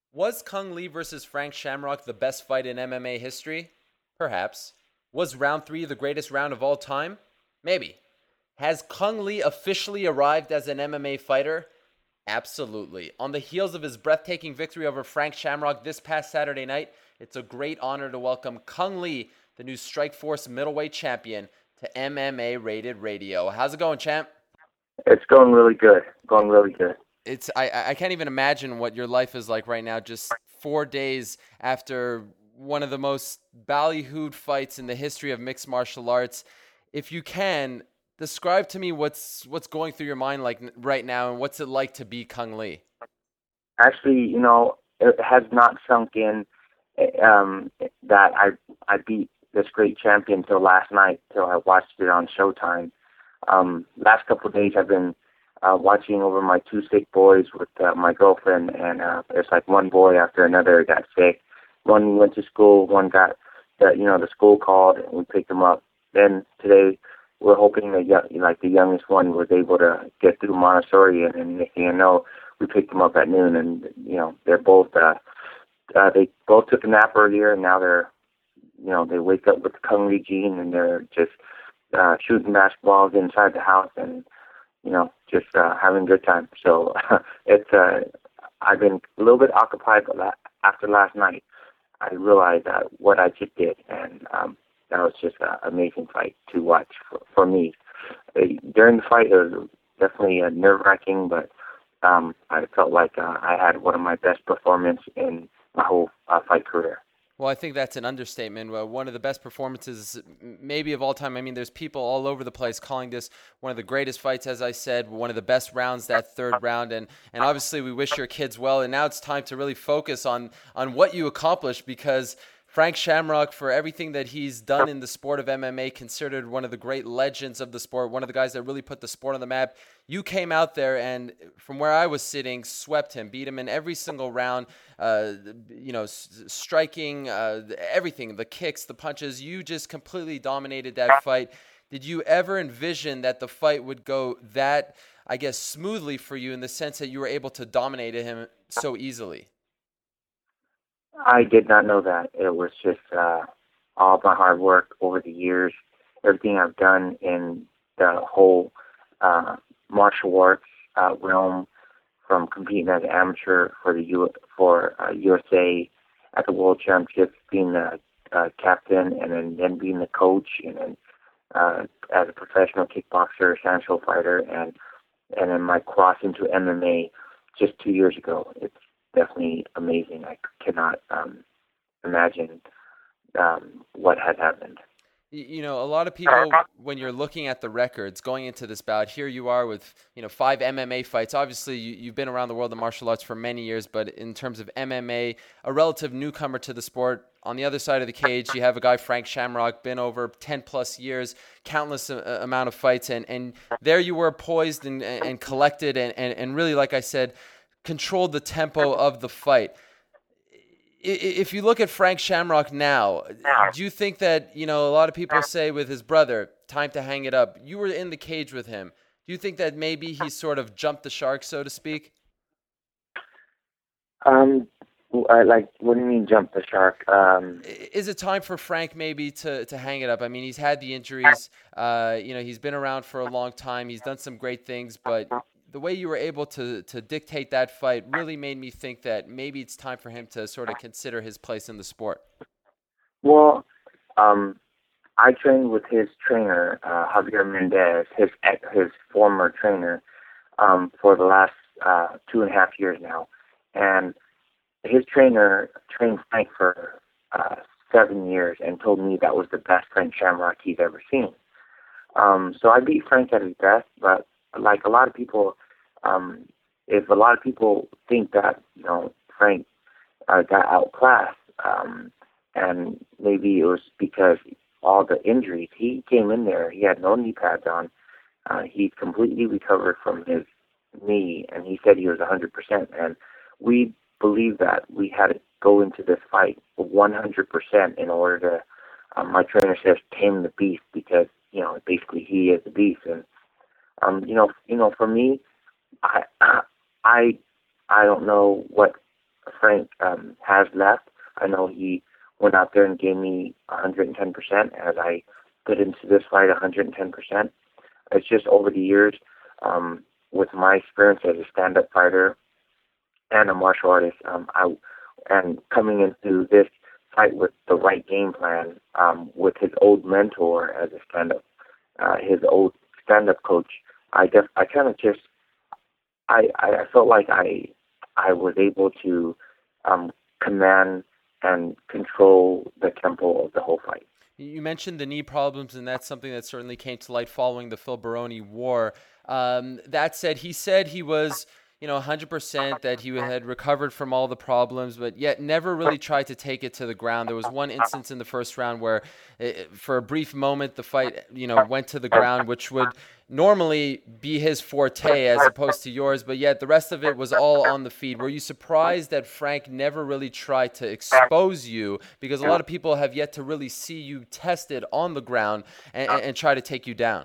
Was Kung Lee versus Frank Shamrock the best fight in MMA history? Perhaps. Was round three the greatest round of all time? Maybe. Has Kung Lee officially arrived as an MMA fighter? Absolutely. On the heels of his breathtaking victory over Frank Shamrock this past Saturday night, it's a great honor to welcome Kung Lee, the new Strikeforce middleweight champion, to MMA Rated Radio. How's it going, champ? It's going really good. Going really good. I can't even imagine what your life is like right now. Just 4 days after one of the most ballyhooed fights in the history of mixed martial arts. If you can describe to me what's going through your mind like right now, and what's it like to be Kung Lee? Actually, it has not sunk in that I beat this great champion till last night, till I watched it on Showtime. Last couple of days I've been watching over my two sick boys with my girlfriend, and there's like one boy after another got sick. One went to school, one got the school called, and we picked him up. Then today we're hoping that the youngest one was able to get through Montessori, and next thing you know, we picked them up at noon, and they're both they both took a nap earlier, and now they wake up with the Kung Lee gene, and they're just shooting basketballs inside the house, and just having a good time. So it's I've been a little bit occupied, but after last night, I realized what I just did, and that was just an amazing fight to watch for me. During the fight, it was definitely nerve-wracking, but I felt like I had one of my best performances in my whole fight career. Well, I think that's an understatement. One of the best performances, maybe of all time. I mean, there's people all over the place calling this one of the greatest fights, as I said, one of the best rounds, that third round. And obviously, we wish your kids well. And now it's time to really focus on what you accomplished, because Frank Shamrock, for everything that he's done in the sport of MMA, considered one of the great legends of the sport, one of the guys that really put the sport on the map. You came out there and, from where I was sitting, swept him, beat him in every single round. Uh, Striking, everything, the kicks, the punches. You just completely dominated that fight. Did you ever envision that the fight would go that, I guess, smoothly for you, in the sense that you were able to dominate him so easily? I did not know that. It was just all of my hard work over the years, everything I've done in the whole uh, martial arts realm, from competing as an amateur for USA at the World Championships, being the captain, and then being the coach, and then as a professional kickboxer, sancho fighter, and then my cross into MMA just 2 years ago. It's definitely amazing. I cannot imagine what had happened. A lot of people, when you're looking at the records going into this bout, here you are with, five MMA fights. Obviously, you've been around the world of martial arts for many years, but in terms of MMA, a relative newcomer to the sport. On the other side of the cage, you have a guy, Frank Shamrock, been over 10 plus years, countless amount of fights. And there you were, poised and collected, and really, like I said, controlled the tempo of the fight. If you look at Frank Shamrock now, do you think that, a lot of people say with his brother, time to hang it up? You were in the cage with him. Do you think that maybe he sort of jumped the shark, so to speak? Um, what do you mean jump the shark? Is it time for Frank maybe to hang it up? I mean, he's had the injuries. He's been around for a long time. He's done some great things, but the way you were able to dictate that fight really made me think that maybe it's time for him to sort of consider his place in the sport. Well, um, I trained with his trainer, Javier Mendez, his former trainer, for the last 2.5 years now, and his trainer trained Frank for 7 years and told me that was the best Frank Shamrock he's ever seen. So I beat Frank at his best, but like a lot of people, um, if a lot of people think that Frank got outclassed, and maybe it was because all the injuries. He came in there, he had no knee pads on. He completely recovered from his knee, and he said he was 100%. And we believed that we had to go into this fight 100% in order to. My trainer says tame the beast, because basically he is the beast. And for me, I I I don't know what Frank has left. I know he went out there and gave me 110% as I put into this fight 110%. It's just over the years, with my experience as a stand-up fighter and a martial artist, and coming into this fight with the right game plan, with his old mentor as a his old stand-up coach, I kind of just, I felt like I was able to command and control the tempo of the whole fight. You mentioned the knee problems, and that's something that certainly came to light following the Phil Baroni war. That said he was, 100% that he had recovered from all the problems, but yet never really tried to take it to the ground. There was one instance in the first round where, for a brief moment, the fight, went to the ground, which would normally be his forte as opposed to yours, but yet the rest of it was all on the feed. Were you surprised that Frank never really tried to expose you? Because a lot of people have yet to really see you tested on the ground and try to take you down.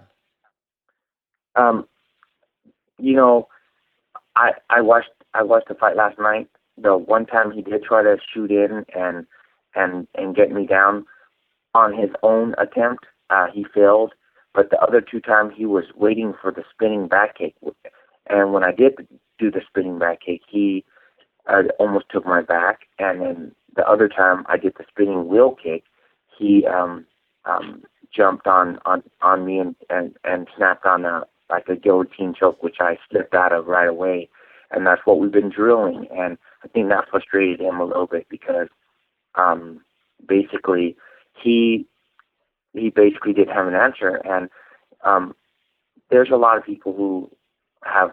You know, I watched the fight last night. The one time he did try to shoot in and get me down on his own attempt, he failed. But the other two times he was waiting for the spinning back kick, and when I did do the spinning back kick, he almost took my back. And then the other time I did the spinning wheel kick, he jumped on me and snapped on like a guillotine choke, which I slipped out of right away. And that's what we've been drilling. And I think that frustrated him a little bit because basically he basically didn't have an answer. And there's a lot of people who have,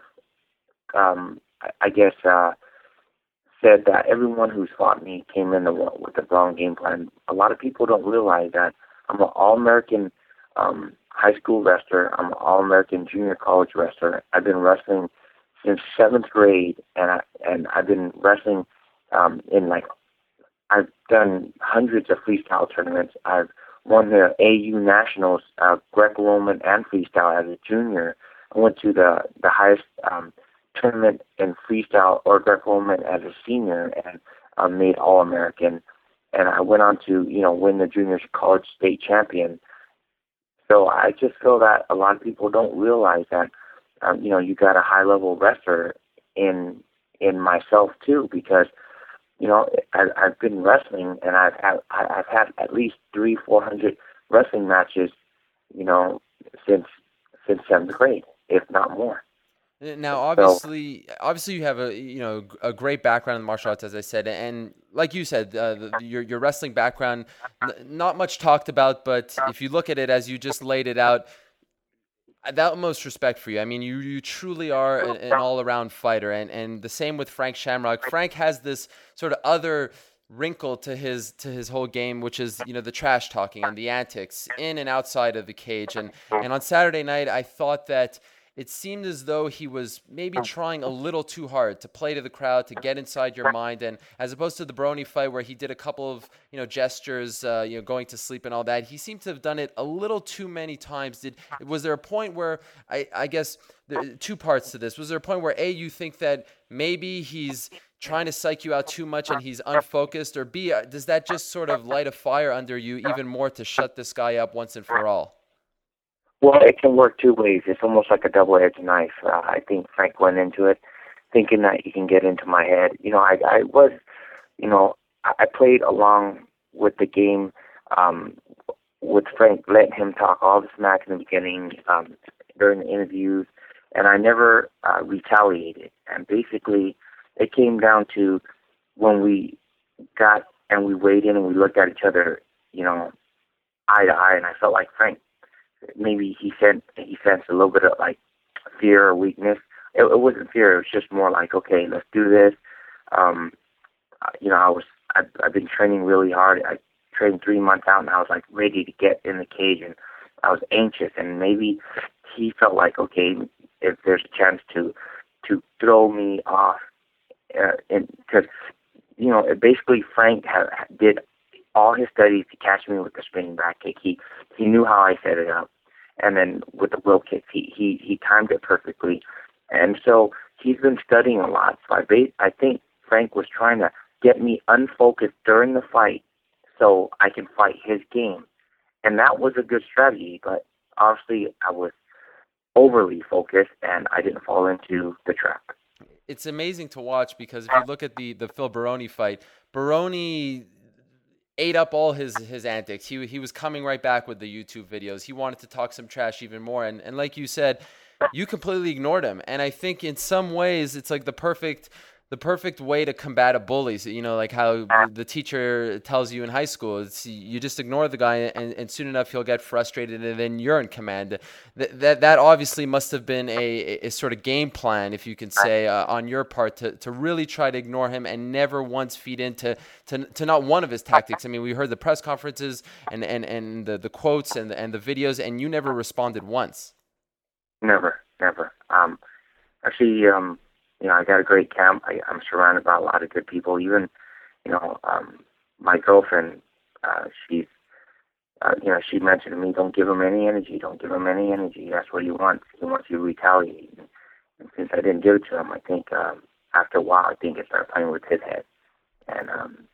I guess, said that everyone who's fought me came in with the wrong game plan. A lot of people don't realize that I'm an All-American high school wrestler. I'm an All-American junior college wrestler. I've been wrestling since 7th grade, and I've been wrestling I've done hundreds of freestyle tournaments. I've won the AU Nationals, Greco-Roman and freestyle as a junior. I went to the highest tournament in freestyle or Greco-Roman as a senior and made All-American. And I went on to, win the junior college state champion. So I just feel that a lot of people don't realize that, you got a high-level wrestler in myself too, because I've been wrestling, and I've had at least 300-400 wrestling matches, since 7th grade, if not more. Now, obviously, you have a great background in martial arts, as I said, and like you said, your wrestling background, not much talked about, but if you look at it as you just laid it out, the utmost respect for you. I mean, you truly are an all-around fighter, and the same with Frank Shamrock. Frank has this sort of other wrinkle to his whole game, which is the trash talking and the antics in and outside of the cage. And on Saturday night, I thought that it seemed as though he was maybe trying a little too hard to play to the crowd, to get inside your mind, and as opposed to the Baroni fight where he did a couple of gestures, going to sleep and all that, he seemed to have done it a little too many times. Was there a point where I guess there are two parts to this? Was there a point where A, you think that maybe he's trying to psych you out too much and he's unfocused, or B, does that just sort of light a fire under you even more to shut this guy up once and for all? Well, it can work two ways. It's almost like a double-edged knife. I think Frank went into it thinking that he can get into my head. I was, I played along with the game, with Frank, letting him talk all the smack in the beginning, during the interviews, and I never retaliated. And basically, it came down to when we got and we weighed in and we looked at each other, eye to eye, and I felt like Frank, maybe he sensed a little bit of like fear or weakness. It wasn't fear. It was just more like, okay, let's do this. I've been training really hard. I trained 3 months out, and I was like ready to get in the cage, and I was anxious. And maybe he felt like, okay, if there's a chance to throw me off, because basically Frank did all his studies to catch me with the spinning back kick. He knew how I set it up, and then with the wheel kick, he timed it perfectly, and so he's been studying a lot. So I think Frank was trying to get me unfocused during the fight so I can fight his game. And that was a good strategy, but obviously I was overly focused and I didn't fall into the trap. It's amazing to watch because if you look at the Phil Baroni fight, Baroni ate up all his antics. He was coming right back with the YouTube videos. He wanted to talk some trash even more. And like you said, you completely ignored him. And I think in some ways it's like the perfect way to combat a bully. So, like how the teacher tells you in high school, it's you just ignore the guy and soon enough he'll get frustrated and then you're in command. That obviously must have been a sort of game plan, if you can say, on your part to really try to ignore him and never once feed into not one of his tactics. I mean, we heard the press conferences and the quotes and the videos, and you never responded once. Never. Actually, I got a great camp. I'm surrounded by a lot of good people. Even, my girlfriend, she's, she mentioned to me, don't give him any energy. Don't give him any energy. That's what he wants. He wants you to retaliate. And since I didn't give it to him, I think after a while, I think it started playing with his head. And,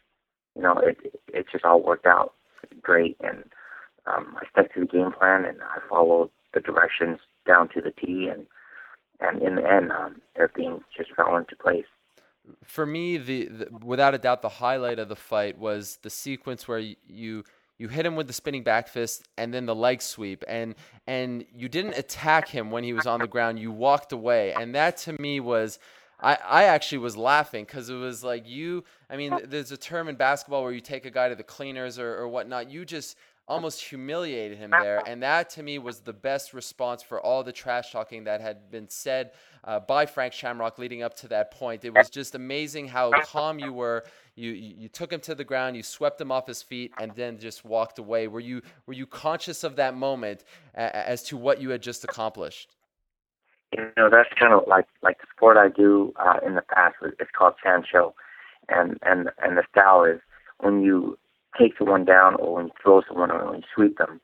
it just all worked out great. And I stuck to the game plan, and I followed the directions down to the T, and in the end, everything just fell into place. For me, the without a doubt, the highlight of the fight was the sequence where you hit him with the spinning back fist and then the leg sweep, and you didn't attack him when he was on the ground. You walked away, and that to me was. I actually was laughing because it was like there's a term in basketball where you take a guy to the cleaners or whatnot. You just almost humiliated him there, and that to me was the best response for all the trash talking that had been said by Frank Shamrock leading up to that point. It was just amazing how calm you were. You took him to the ground, you swept him off his feet, and then just walked away. Were you conscious of that moment as to what you had just accomplished? That's kind of like the sport I do in the past. It's called Sancho, and the style is when you take someone down or when you throw someone or when you sweep them,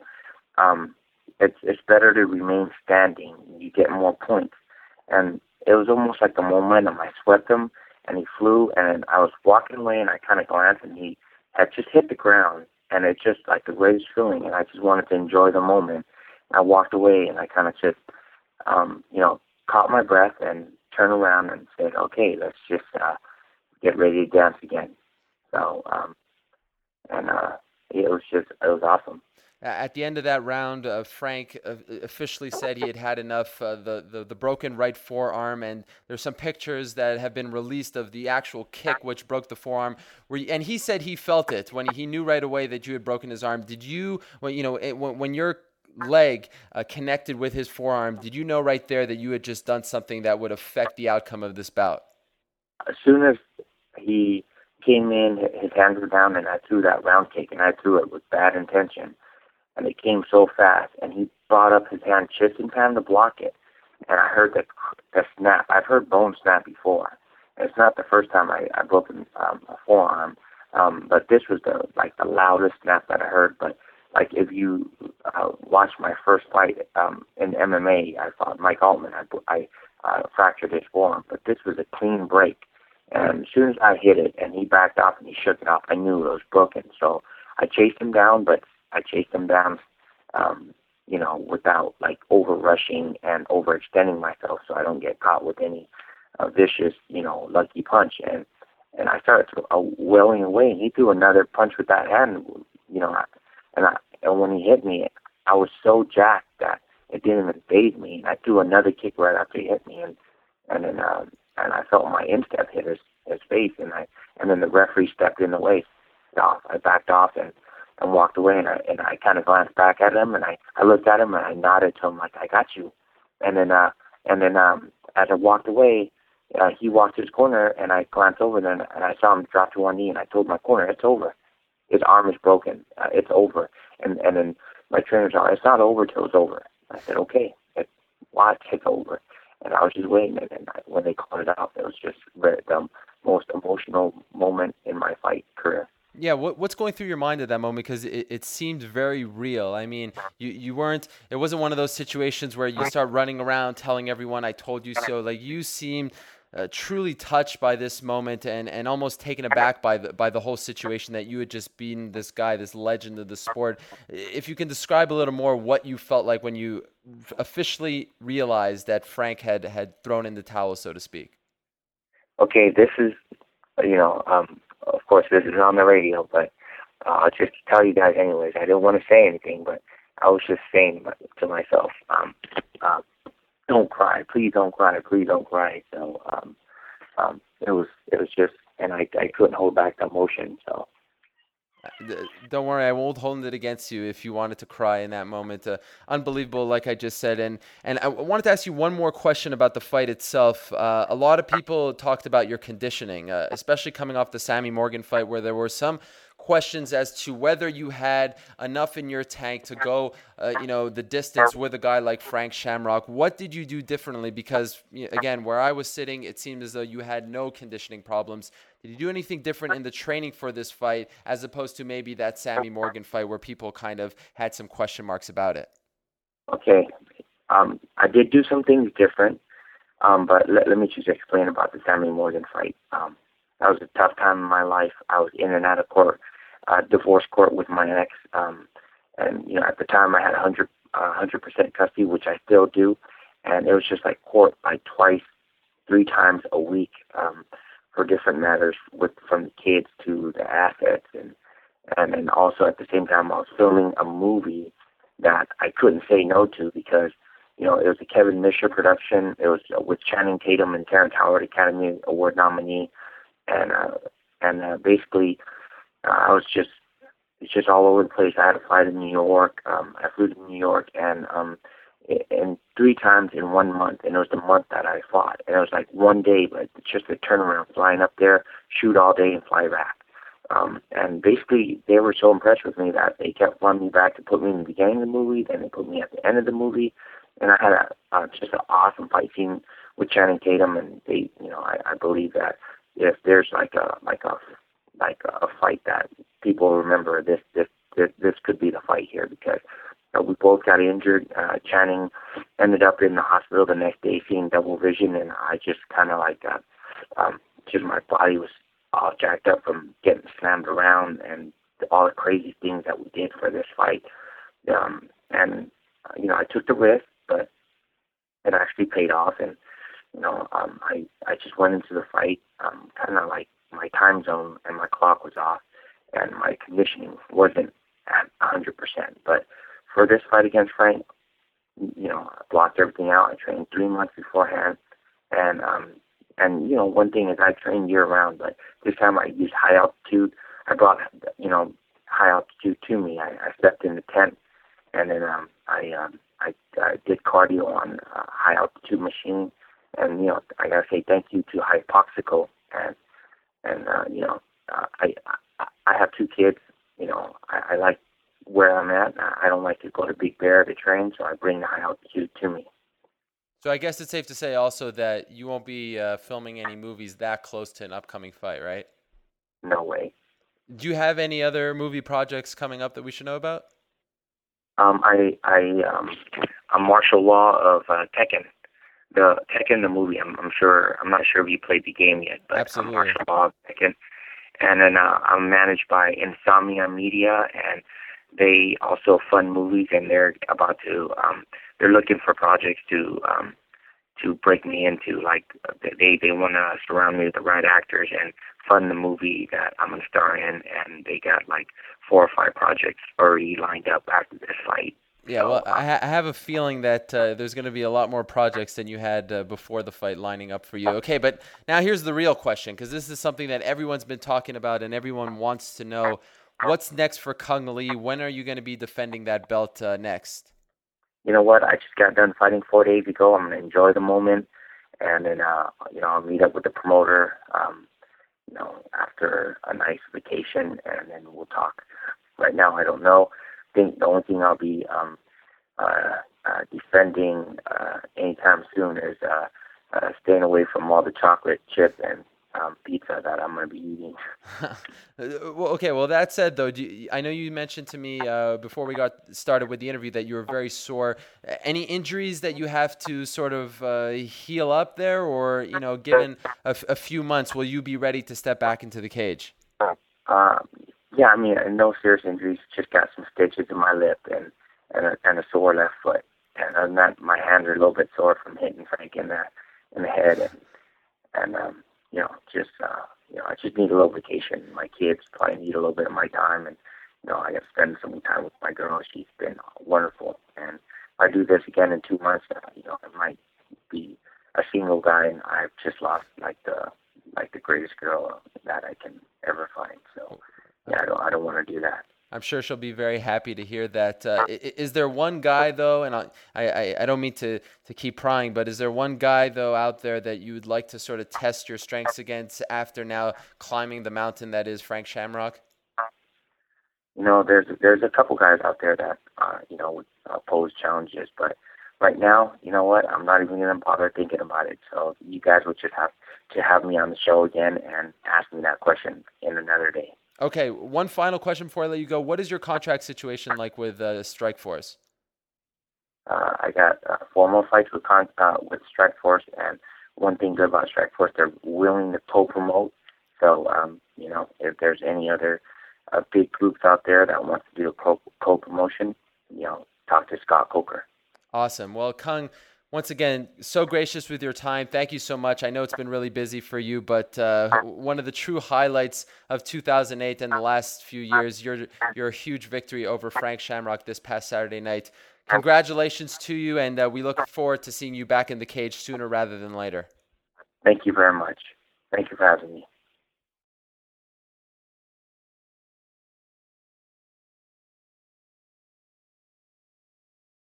it's better to remain standing. You get more points. And it was almost like the momentum. I swept him and he flew, and I was walking away and I kind of glanced and he had just hit the ground, and it's just like the greatest feeling, and I just wanted to enjoy the moment. I walked away and I kind of just caught my breath and turned around and said, okay, let's just get ready to dance again. So, it was awesome. At the end of that round, Frank officially said he had enough. The broken right forearm, and there's some pictures that have been released of the actual kick which broke the forearm. And he said he felt it when he knew right away that you had broken his arm. Did you, when your leg connected with his forearm, did you know right there that you had just done something that would affect the outcome of this bout? As soon as he came in, his hands were down, and I threw that round kick, and I threw it with bad intention. And it came so fast, and he brought up his hand just in time to block it. And I heard the snap. I've heard bones snap before. And it's not the first time I broke a forearm, but this was the loudest snap that I heard. But like if you watch my first fight in MMA, I fought Mike Altman. I fractured his forearm, but this was a clean break. And as soon as I hit it and he backed off and he shook it off, I knew it was broken. So I chased him down, but I chased him down, without over rushing and overextending myself, so I don't get caught with any vicious, lucky punch. And I started welling away, and he threw another punch with that hand, and when he hit me, I was so jacked that it didn't even faze me. And I threw another kick right after he hit me, and then I felt my instep hit his face, and then the referee stepped in the way. I backed off and walked away, and I kind of glanced back at him, and I looked at him, and I nodded to him like, I got you. And then as I walked away, he walked to his corner, and I glanced over then, and I saw him drop to one knee, and I told my corner, it's over. His arm is broken. It's over. And then my trainer said, it's not over till it's over. I said, okay, watch, it's over. And I was just waiting, and when they called it out, it was just the most emotional moment in my fight career. Yeah, what's going through your mind at that moment? Because it seemed very real. I mean, you weren't. It wasn't one of those situations where you start running around telling everyone "I told you so." Like you seemed truly touched by this moment and almost taken aback by the whole situation that you had just been this guy, this legend of the sport. If you can describe a little more what you felt like when you officially realized that Frank had thrown in the towel, so to speak. Okay, this is, of course, this is on the radio, but I'll just tell you guys anyways. I didn't want to say anything, but I was just saying to myself, don't cry, please don't cry, please don't cry. So it was just, and I couldn't hold back the emotion. So don't worry, I won't hold it against you if you wanted to cry in that moment. Unbelievable, like I just said. And I wanted to ask you one more question about the fight itself. A lot of people talked about your conditioning, especially coming off the Sammy Morgan fight, where there were some questions as to whether you had enough in your tank to go, the distance with a guy like Frank Shamrock. What did you do differently? Because, again, where I was sitting, it seemed as though you had no conditioning problems. Did you do anything different in the training for this fight as opposed to maybe that Sammy Morgan fight where people kind of had some question marks about it? Okay, I did do some things different, but let me just explain about the Sammy Morgan fight. That was a tough time in my life. I was in and out of court, divorce court with my ex, and at the time I had 100% custody, which I still do, and it was just like court like twice, 3 times a week for different matters, from the kids to the assets, and also at the same time I was filming a movie that I couldn't say no to because it was a Kevin Misher production. It was with Channing Tatum and Terrence Howard, Academy Award nominee. And basically, it's just all over the place. I had to fly to New York. I flew to New York, and 3 times in 1 month, and it was the month that I fought. And it was like one day, but it's just a turnaround, flying up there, shoot all day, and fly back. And basically, they were so impressed with me that they kept flying me back to put me in the beginning of the movie, then they put me at the end of the movie, and I had just an awesome fight scene with Channing Tatum, and they, I believe that if there's like a fight that people remember, this could be the fight here because we both got injured. Channing ended up in the hospital the next day seeing double vision, and I just kind of just my body was all jacked up from getting slammed around and all the crazy things that we did for this fight. And I took the risk, but it actually paid off, and I just went into the fight kind of like my time zone and my clock was off and my conditioning wasn't at 100%. But for this fight against Frank, I blocked everything out. I trained 3 months beforehand, and one thing is I train year round, but this time I used high altitude. I brought high altitude to me. I stepped in the tent, and then I did cardio on a high altitude machine. And, I got to say thank you to Hypoxico. And I have 2 kids. I like where I'm at. I don't like to go to Big Bear to train, so I bring the high altitude to me. So I guess it's safe to say also that you won't be filming any movies that close to an upcoming fight, right? No way. Do you have any other movie projects coming up that we should know about? I'm martial law of Tekken. The Tekken, the movie, I'm not sure if you played the game yet, but Absolutely. I'm martial law of Tekken. And then I'm managed by Insomnia Media, and they also fund movies, and they're about to, they're looking for projects to break me into. Like, they want to surround me with the right actors and fund the movie that I'm going to star in, and they got like 4 or 5 projects already lined up after this fight. Yeah, well, I have a feeling that there's going to be a lot more projects than you had before the fight lining up for you. Okay, but now here's the real question, because this is something that everyone's been talking about and everyone wants to know. What's next for Cung Le? When are you going to be defending that belt next? You know what? I just got done fighting 4 days ago. I'm going to enjoy the moment, and then, I'll meet up with the promoter, after a nice vacation, and then we'll talk. Right now, I don't know. I think the only thing I'll be defending anytime soon is staying away from all the chocolate chip and pizza that I'm going to be eating. Well, okay. Well, that said, though, I know you mentioned to me before we got started with the interview that you were very sore. Any injuries that you have to sort of heal up there, or given a few months, will you be ready to step back into the cage? Uh, yeah, I mean, no serious injuries. Just got some stitches in my lip and a sore left foot. And other than that, my hands are a little bit sore from hitting Frank in the head, and just I just need a little vacation. My kids probably need a little bit of my time, and I got to spend some time with my girl. She's been wonderful, and if I do this again in 2 months, I might be a single guy, and I've just lost the greatest girl that I can ever find. So yeah, I don't want to do that. I'm sure she'll be very happy to hear that. Is there one guy though, and I don't mean to keep prying, but is there one guy though out there that you would like to sort of test your strengths against after now climbing the mountain that is Frank Shamrock? There's a couple guys out there that would pose challenges, but right now, you know what? I'm not even gonna bother thinking about it. So you guys would just have to have me on the show again and ask me that question in another day. Okay, one final question before I let you go. What is your contract situation like with Strikeforce? I got 4 more fights with Strikeforce, and one thing good about Strikeforce, they're willing to co-promote. So, if there's any other big groups out there that wants to do a co-promotion, talk to Scott Coker. Awesome. Well, Kung, once again, so gracious with your time. Thank you so much. I know it's been really busy for you, but one of the true highlights of 2008 and the last few years, your huge victory over Frank Shamrock this past Saturday night. Congratulations to you, and we look forward to seeing you back in the cage sooner rather than later. Thank you very much. Thank you for having me.